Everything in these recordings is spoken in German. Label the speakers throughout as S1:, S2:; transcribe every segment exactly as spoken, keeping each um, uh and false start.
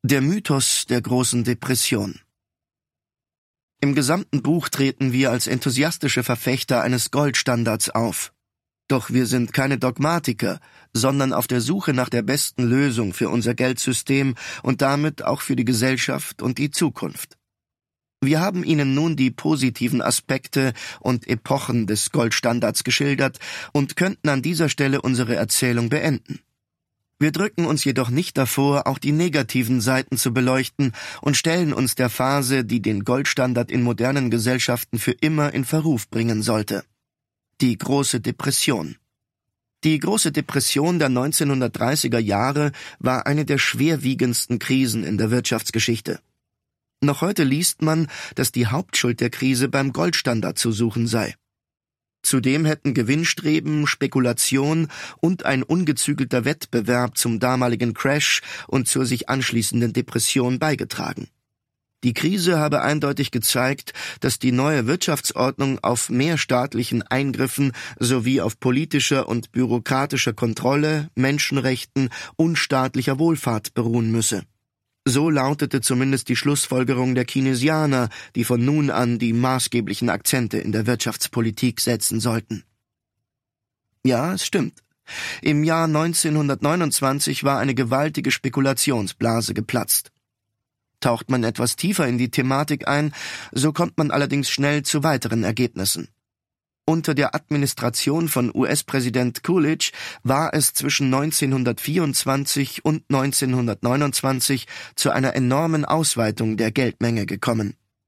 S1: Der Mythos der großen Depression. Im gesamten Buch treten wir als enthusiastische Verfechter eines Goldstandards auf. Doch wir sind keine Dogmatiker, sondern auf der Suche nach der besten Lösung für unser Geldsystem und damit auch für die Gesellschaft und die Zukunft. Wir haben Ihnen nun die positiven Aspekte und Epochen des Goldstandards geschildert und könnten an dieser Stelle unsere Erzählung beenden. Wir drücken uns jedoch nicht davor, auch die negativen Seiten zu beleuchten und stellen uns der Phase, die den Goldstandard in modernen Gesellschaften für immer in Verruf bringen sollte. Die große Depression. Die große Depression der neunzehnhundertdreißiger Jahre war eine der schwerwiegendsten Krisen in der Wirtschaftsgeschichte. Noch heute liest man, dass die Hauptschuld der Krise beim Goldstandard zu suchen sei. Zudem hätten Gewinnstreben, Spekulation und ein ungezügelter Wettbewerb zum damaligen Crash und zur sich anschließenden Depression beigetragen. Die Krise habe eindeutig gezeigt, dass die neue Wirtschaftsordnung auf mehr staatlichen Eingriffen sowie auf politischer und bürokratischer Kontrolle, Menschenrechten und staatlicher Wohlfahrt beruhen müsse. So lautete zumindest die Schlussfolgerung der Keynesianer, die von nun an die maßgeblichen Akzente in der Wirtschaftspolitik setzen sollten. Ja, es stimmt. Im Jahr neunzehnhundertneunundzwanzig war eine gewaltige Spekulationsblase geplatzt. Taucht man etwas tiefer in die Thematik ein, so kommt man allerdings schnell zu weiteren Ergebnissen. Unter der Administration von U S-Präsident Coolidge war es zwischen neunzehnhundertvierundzwanzig und neunzehnhundertneunundzwanzig zu einer enormen Ausweitung der Geldmenge gekommen.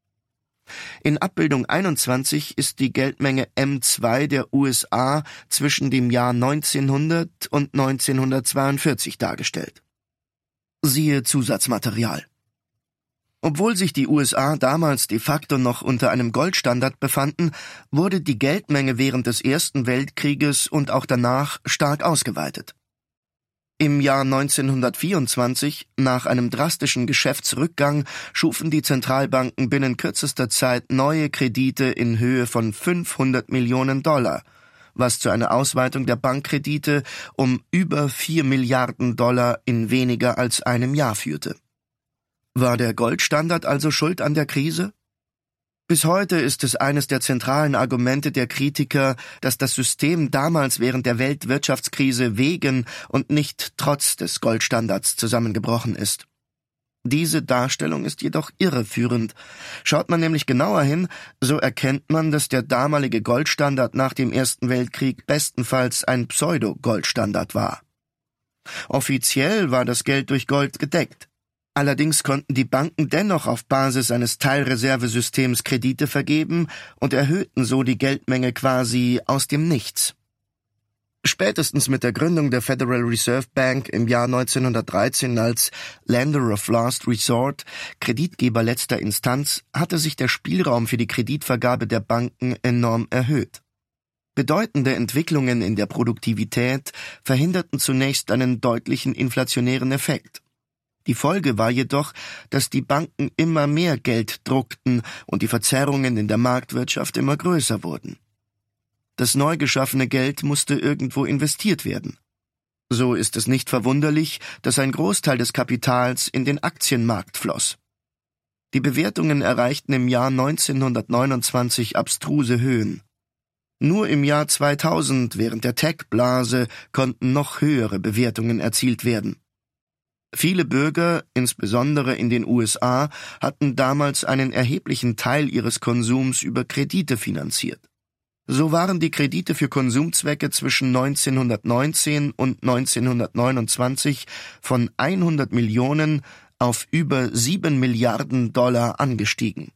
S1: In Abbildung einundzwanzig ist die Geldmenge M zwei der U S A zwischen dem Jahr neunzehnhundert und neunzehnhundertzweiundvierzig dargestellt. Siehe Zusatzmaterial. Obwohl sich die U S A damals de facto noch unter einem Goldstandard befanden, wurde die Geldmenge während des Ersten Weltkrieges und auch danach stark ausgeweitet. Im Jahr neunzehnhundertvierundzwanzig, nach einem drastischen Geschäftsrückgang, schufen die Zentralbanken binnen kürzester Zeit neue Kredite in Höhe von fünfhundert Millionen Dollar, was zu einer Ausweitung der Bankkredite um über vier Milliarden Dollar in weniger als einem Jahr führte. War der Goldstandard also schuld an der Krise? Bis heute ist es eines der zentralen Argumente der Kritiker, dass das System damals während der Weltwirtschaftskrise wegen und nicht trotz des Goldstandards zusammengebrochen ist. Diese Darstellung ist jedoch irreführend. Schaut man nämlich genauer hin, so erkennt man, dass der damalige Goldstandard nach dem Ersten Weltkrieg bestenfalls ein Pseudo-Goldstandard war. Offiziell war das Geld durch Gold gedeckt. Allerdings konnten die Banken dennoch auf Basis eines Teilreservesystems Kredite vergeben und erhöhten so die Geldmenge quasi aus dem Nichts. Spätestens mit der Gründung der Federal Reserve Bank im Jahr neunzehnhundertdreizehn als Lender of Last Resort, Kreditgeber letzter Instanz, hatte sich der Spielraum für die Kreditvergabe der Banken enorm erhöht. Bedeutende Entwicklungen in der Produktivität verhinderten zunächst einen deutlichen inflationären Effekt. Die Folge war jedoch, dass die Banken immer mehr Geld druckten und die Verzerrungen in der Marktwirtschaft immer größer wurden. Das neu geschaffene Geld musste irgendwo investiert werden. So ist es nicht verwunderlich, dass ein Großteil des Kapitals in den Aktienmarkt floss. Die Bewertungen erreichten im Jahr neunzehnhundertneunundzwanzig abstruse Höhen. Nur im Jahr zweitausend, während der Tech-Blase, konnten noch höhere Bewertungen erzielt werden. Viele Bürger, insbesondere in den U S A, hatten damals einen erheblichen Teil ihres Konsums über Kredite finanziert. So waren die Kredite für Konsumzwecke zwischen neunzehnhundertneunzehn und neunzehnhundertneunundzwanzig von hundert Millionen auf über sieben Milliarden Dollar angestiegen.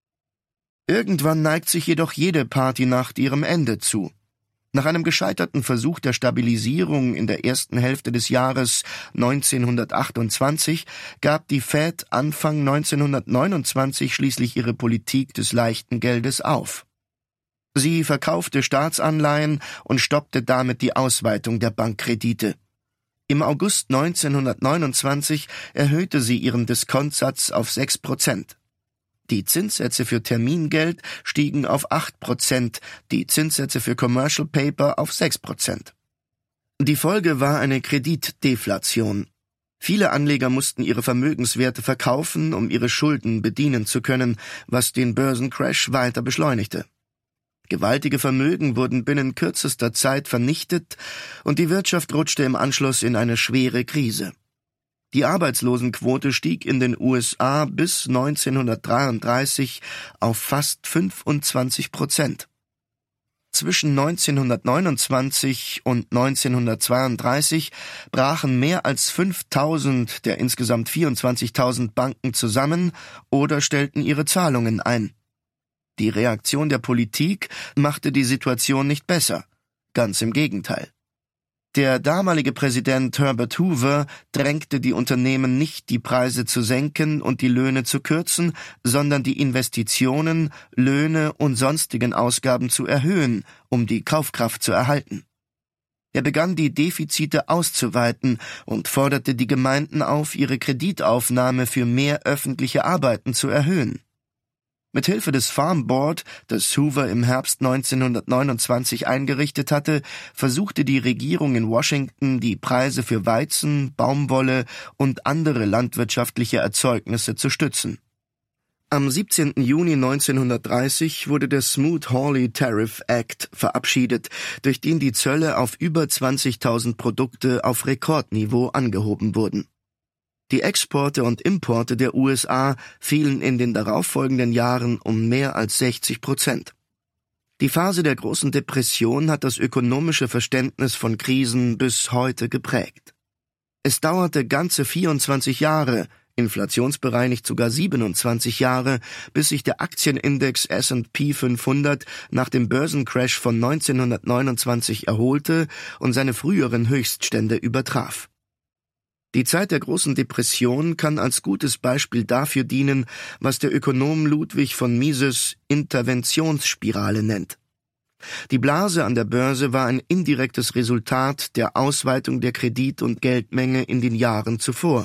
S1: Irgendwann neigt sich jedoch jede Partynacht ihrem Ende zu. Nach einem gescheiterten Versuch der Stabilisierung in der ersten Hälfte des Jahres neunzehnhundertachtundzwanzig gab die Fed Anfang neunzehnhundertneunundzwanzig schließlich ihre Politik des leichten Geldes auf. Sie verkaufte Staatsanleihen und stoppte damit die Ausweitung der Bankkredite. Im August neunzehnhundertneunundzwanzig erhöhte sie ihren Diskontsatz auf sechs Prozent. Die Zinssätze für Termingeld stiegen auf acht Prozent, die Zinssätze für Commercial Paper auf sechs Prozent. Die Folge war eine Kreditdeflation. Viele Anleger mussten ihre Vermögenswerte verkaufen, um ihre Schulden bedienen zu können, was den Börsencrash weiter beschleunigte. Gewaltige Vermögen wurden binnen kürzester Zeit vernichtet und die Wirtschaft rutschte im Anschluss in eine schwere Krise. Die Arbeitslosenquote stieg in den U S A bis neunzehnhundertdreiunddreißig auf fast fünfundzwanzig Prozent. Zwischen neunzehnhundertneunundzwanzig und neunzehnhundertzweiunddreißig brachen mehr als fünftausend der insgesamt vierundzwanzigtausend Banken zusammen oder stellten ihre Zahlungen ein. Die Reaktion der Politik machte die Situation nicht besser, ganz im Gegenteil. Der damalige Präsident Herbert Hoover drängte die Unternehmen nicht, die Preise zu senken und die Löhne zu kürzen, sondern die Investitionen, Löhne und sonstigen Ausgaben zu erhöhen, um die Kaufkraft zu erhalten. Er begann, die Defizite auszuweiten und forderte die Gemeinden auf, ihre Kreditaufnahme für mehr öffentliche Arbeiten zu erhöhen. Mit Hilfe des Farm Board, das Hoover im Herbst neunzehnhundertneunundzwanzig eingerichtet hatte, versuchte die Regierung in Washington, die Preise für Weizen, Baumwolle und andere landwirtschaftliche Erzeugnisse zu stützen. Am siebzehnten Juni neunzehnhundertdreißig wurde der Smoot-Hawley Tariff Act verabschiedet, durch den die Zölle auf über zwanzigtausend Produkte auf Rekordniveau angehoben wurden. Die Exporte und Importe der U S A fielen in den darauffolgenden Jahren um mehr als sechzig Prozent. Die Phase der großen Depression hat das ökonomische Verständnis von Krisen bis heute geprägt. Es dauerte ganze vierundzwanzig Jahre, inflationsbereinigt sogar siebenundzwanzig Jahre, bis sich der Aktienindex S und P fünfhundert nach dem Börsencrash von neunzehnhundertneunundzwanzig erholte und seine früheren Höchststände übertraf. Die Zeit der großen Depression kann als gutes Beispiel dafür dienen, was der Ökonom Ludwig von Mises Interventionsspirale nennt. Die Blase an der Börse war ein indirektes Resultat der Ausweitung der Kredit- und Geldmenge in den Jahren zuvor.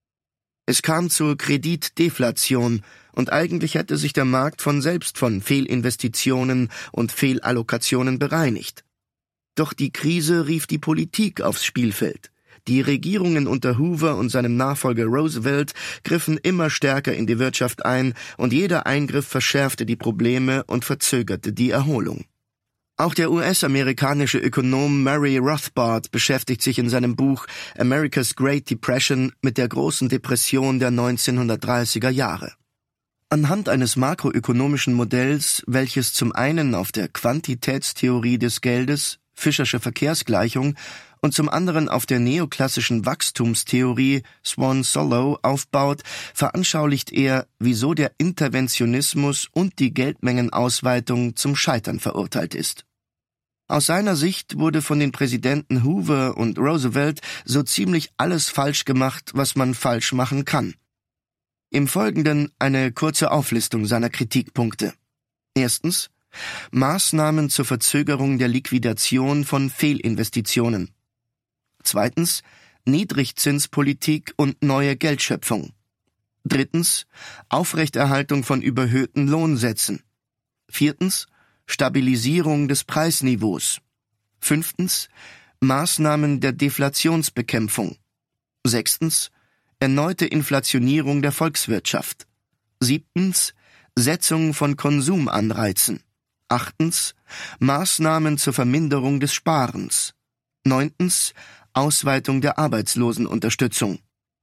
S1: Es kam zur Kreditdeflation, und eigentlich hätte sich der Markt von selbst von Fehlinvestitionen und Fehlallokationen bereinigt. Doch die Krise rief die Politik aufs Spielfeld. Die Regierungen unter Hoover und seinem Nachfolger Roosevelt griffen immer stärker in die Wirtschaft ein, und jeder Eingriff verschärfte die Probleme und verzögerte die Erholung. Auch der U S-amerikanische Ökonom Murray Rothbard beschäftigt sich in seinem Buch America's Great Depression mit der großen Depression der neunzehnhundertdreißiger Jahre. Anhand eines makroökonomischen Modells, welches zum einen auf der Quantitätstheorie des Geldes, Fischersche Verkehrsgleichung, und zum anderen auf der neoklassischen Wachstumstheorie Swan-Solow aufbaut, veranschaulicht er, wieso der Interventionismus und die Geldmengenausweitung zum Scheitern verurteilt ist. Aus seiner Sicht wurde von den Präsidenten Hoover und Roosevelt so ziemlich alles falsch gemacht, was man falsch machen kann. Im Folgenden eine kurze Auflistung seiner Kritikpunkte. Erstens: Maßnahmen zur Verzögerung der Liquidation von Fehlinvestitionen. Zweitens: Niedrigzinspolitik und neue Geldschöpfung. Drittens: Aufrechterhaltung von überhöhten Lohnsätzen. Viertens: Stabilisierung des Preisniveaus. Fünftens: Maßnahmen der Deflationsbekämpfung. Sechstens: Erneute Inflationierung der Volkswirtschaft. Siebtens: Setzung von Konsumanreizen. Achtens: Maßnahmen zur Verminderung des Sparens. Neuntens: Ausweitung der Arbeitslosenunterstützung.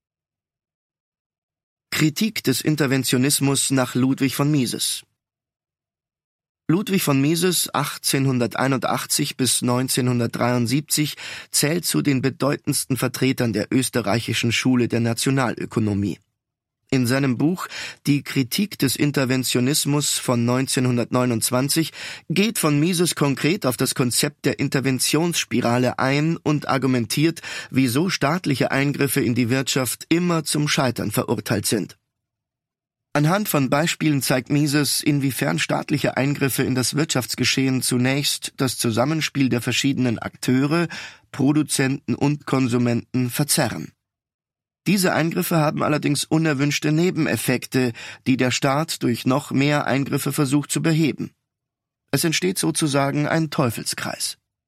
S1: Kritik des Interventionismus nach Ludwig von Mises. Ludwig von Mises achtzehnhunderteinundachtzig bis neunzehnhundertdreiundsiebzig zählt zu den bedeutendsten Vertretern der österreichischen Schule der Nationalökonomie. In seinem Buch »Die Kritik des Interventionismus« von neunzehnhundertneunundzwanzig geht von Mises konkret auf das Konzept der Interventionsspirale ein und argumentiert, wieso staatliche Eingriffe in die Wirtschaft immer zum Scheitern verurteilt sind. Anhand von Beispielen zeigt Mises, inwiefern staatliche Eingriffe in das Wirtschaftsgeschehen zunächst das Zusammenspiel der verschiedenen Akteure, Produzenten und Konsumenten verzerren. Diese Eingriffe haben allerdings unerwünschte Nebeneffekte, die der Staat durch noch mehr Eingriffe versucht zu beheben. Es entsteht sozusagen ein Teufelskreis.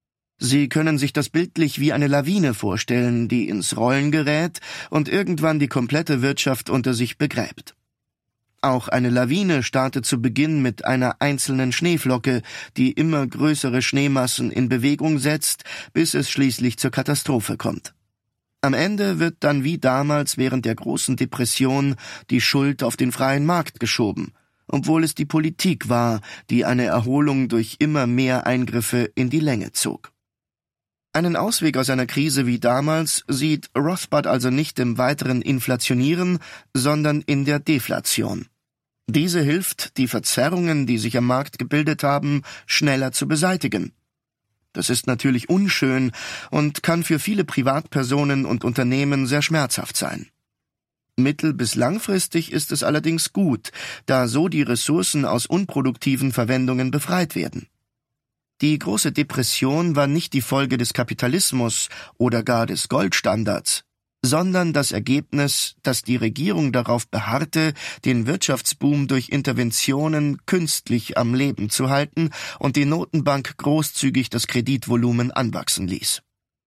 S1: Sie können sich das bildlich wie eine Lawine vorstellen, die ins Rollen gerät und irgendwann die komplette Wirtschaft unter sich begräbt. Auch eine Lawine startet zu Beginn mit einer einzelnen Schneeflocke, die immer größere Schneemassen in Bewegung setzt, bis es schließlich zur Katastrophe kommt. Am Ende wird dann wie damals während der großen Depression die Schuld auf den freien Markt geschoben, obwohl es die Politik war, die eine Erholung durch immer mehr Eingriffe in die Länge zog. Einen Ausweg aus einer Krise wie damals sieht Rothbard also nicht im weiteren Inflationieren, sondern in der Deflation. Diese hilft, die Verzerrungen, die sich am Markt gebildet haben, schneller zu beseitigen. Das ist natürlich unschön und kann für viele Privatpersonen und Unternehmen sehr schmerzhaft sein. Mittel- bis langfristig ist es allerdings gut, da so die Ressourcen aus unproduktiven Verwendungen befreit werden. Die große Depression war nicht die Folge des Kapitalismus oder gar des Goldstandards, sondern das Ergebnis, dass die Regierung darauf beharrte, den Wirtschaftsboom durch Interventionen künstlich am Leben zu halten und die Notenbank großzügig das Kreditvolumen anwachsen ließ.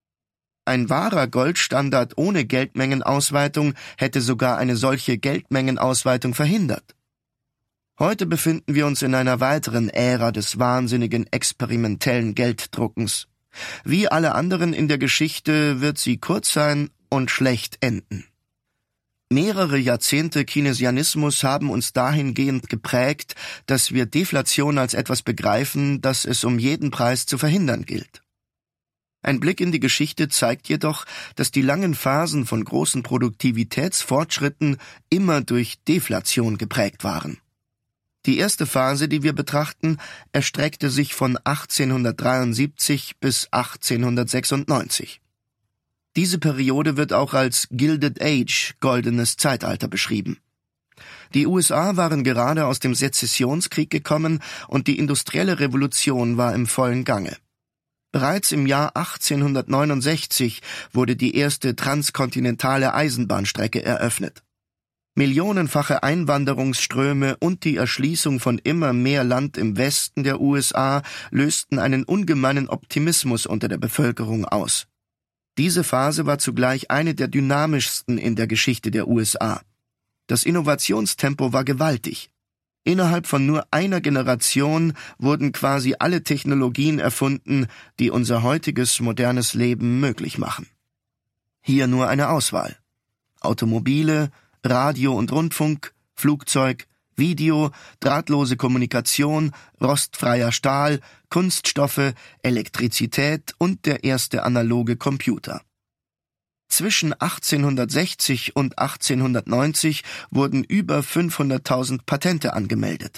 S1: Ein wahrer Goldstandard ohne Geldmengenausweitung hätte sogar eine solche Geldmengenausweitung verhindert. Heute befinden wir uns in einer weiteren Ära des wahnsinnigen experimentellen Gelddruckens. Wie alle anderen in der Geschichte wird sie kurz sein und schlecht enden. Mehrere Jahrzehnte Keynesianismus haben uns dahingehend geprägt, dass wir Deflation als etwas begreifen, das es um jeden Preis zu verhindern gilt. Ein Blick in die Geschichte zeigt jedoch, dass die langen Phasen von großen Produktivitätsfortschritten immer durch Deflation geprägt waren. Die erste Phase, die wir betrachten, erstreckte sich von achtzehnhundertdreiundsiebzig bis achtzehnhundertsechsundneunzig. Diese Periode wird auch als Gilded Age, goldenes Zeitalter, beschrieben. Die U S A waren gerade aus dem Sezessionskrieg gekommen und die industrielle Revolution war im vollen Gange. Bereits im Jahr achtzehnhundertneunundsechzig wurde die erste transkontinentale Eisenbahnstrecke eröffnet. Millionenfache Einwanderungsströme und die Erschließung von immer mehr Land im Westen der U S A lösten einen ungemeinen Optimismus unter der Bevölkerung aus. Diese Phase war zugleich eine der dynamischsten in der Geschichte der U S A. Das Innovationstempo war gewaltig. Innerhalb von nur einer Generation wurden quasi alle Technologien erfunden, die unser heutiges modernes Leben möglich machen. Hier nur eine Auswahl: Automobile, Radio und Rundfunk, Flugzeug, Video, drahtlose Kommunikation, rostfreier Stahl, Kunststoffe, Elektrizität und der erste analoge Computer. Zwischen achtzehnhundertsechzig und achtzehnhundertneunzig wurden über fünfhunderttausend Patente angemeldet.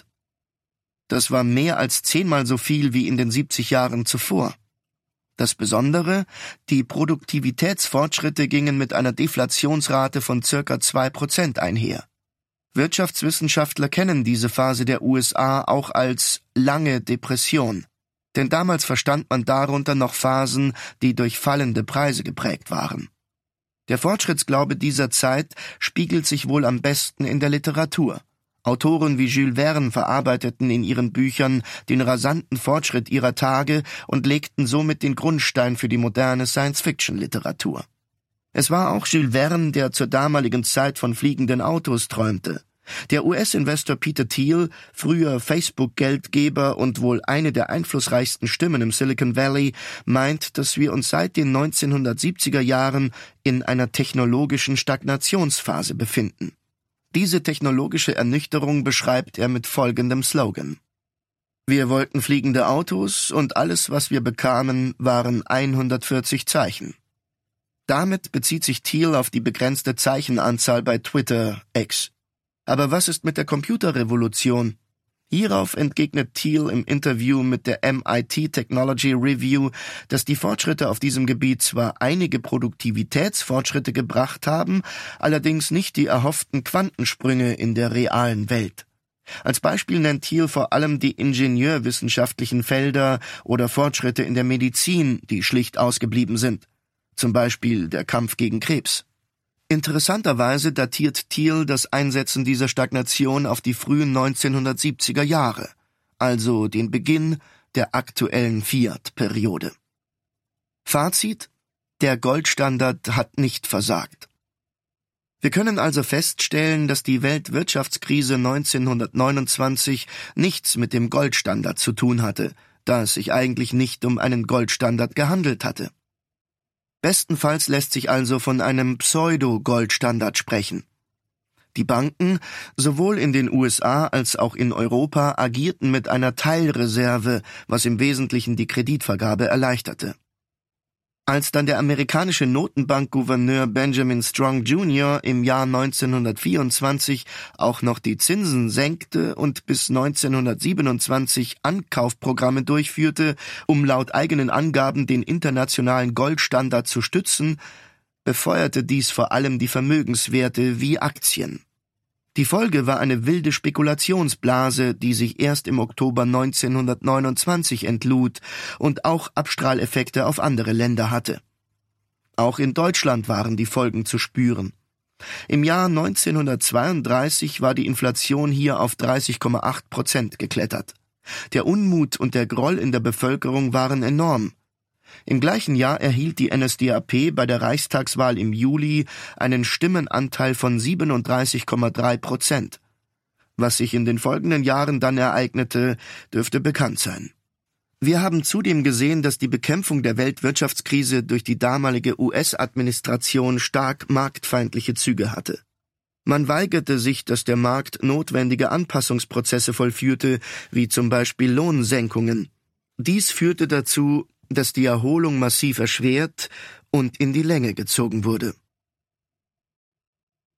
S1: Das war mehr als zehnmal so viel wie in den siebzig Jahren zuvor. Das Besondere: die Produktivitätsfortschritte gingen mit einer Deflationsrate von circa zwei Prozent einher. Wirtschaftswissenschaftler kennen diese Phase der U S A auch als lange Depression, denn damals verstand man darunter noch Phasen, die durch fallende Preise geprägt waren. Der Fortschrittsglaube dieser Zeit spiegelt sich wohl am besten in der Literatur. Autoren wie Jules Verne verarbeiteten in ihren Büchern den rasanten Fortschritt ihrer Tage und legten somit den Grundstein für die moderne Science-Fiction-Literatur. Es war auch Jules Verne, der zur damaligen Zeit von fliegenden Autos träumte. Der U S-Investor Peter Thiel, früher Facebook-Geldgeber und wohl eine der einflussreichsten Stimmen im Silicon Valley, meint, dass wir uns seit den neunzehnhundertsiebziger Jahren in einer technologischen Stagnationsphase befinden. Diese technologische Ernüchterung beschreibt er mit folgendem Slogan: Wir wollten fliegende Autos und alles, was wir bekamen, waren hundertvierzig Zeichen. Damit bezieht sich Thiel auf die begrenzte Zeichenanzahl bei Twitter, X. Aber was ist mit der Computerrevolution? Hierauf entgegnet Thiel im Interview mit der M I T Technology Review, dass die Fortschritte auf diesem Gebiet zwar einige Produktivitätsfortschritte gebracht haben, allerdings nicht die erhofften Quantensprünge in der realen Welt. Als Beispiel nennt Thiel vor allem die ingenieurwissenschaftlichen Felder oder Fortschritte in der Medizin, die schlicht ausgeblieben sind. Zum Beispiel der Kampf gegen Krebs. Interessanterweise datiert Thiel das Einsetzen dieser Stagnation auf die frühen neunzehnhundertsiebziger Jahre, also den Beginn der aktuellen Fiat-Periode. Fazit: Der Goldstandard hat nicht versagt. Wir können also feststellen, dass die Weltwirtschaftskrise neunzehnhundertneunundzwanzig nichts mit dem Goldstandard zu tun hatte, da es sich eigentlich nicht um einen Goldstandard gehandelt hatte. Bestenfalls lässt sich also von einem Pseudo-Goldstandard sprechen. Die Banken, sowohl in den U S A als auch in Europa, agierten mit einer Teilreserve, was im Wesentlichen die Kreditvergabe erleichterte. Als dann der amerikanische Notenbankgouverneur Benjamin Strong Junior im Jahr neunzehnhundertvierundzwanzig auch noch die Zinsen senkte und bis neunzehnhundertsiebenundzwanzig Ankaufprogramme durchführte, um laut eigenen Angaben den internationalen Goldstandard zu stützen, befeuerte dies vor allem die Vermögenswerte wie Aktien. Die Folge war eine wilde Spekulationsblase, die sich erst im Oktober neunzehnhundertneunundzwanzig entlud und auch Abstrahleffekte auf andere Länder hatte. Auch in Deutschland waren die Folgen zu spüren. Im Jahr neunzehnhundertzweiunddreißig war die Inflation hier auf dreißig Komma acht Prozent geklettert. Der Unmut und der Groll in der Bevölkerung waren enorm. Im gleichen Jahr erhielt die N S D A P bei der Reichstagswahl im Juli einen Stimmenanteil von siebenunddreißig Komma drei Prozent. Was sich in den folgenden Jahren dann ereignete, dürfte bekannt sein. Wir haben zudem gesehen, dass die Bekämpfung der Weltwirtschaftskrise durch die damalige U S-Administration stark marktfeindliche Züge hatte. Man weigerte sich, dass der Markt notwendige Anpassungsprozesse vollführte, wie zum Beispiel Lohnsenkungen. Dies führte dazu, dass die Erholung massiv erschwert und in die Länge gezogen wurde.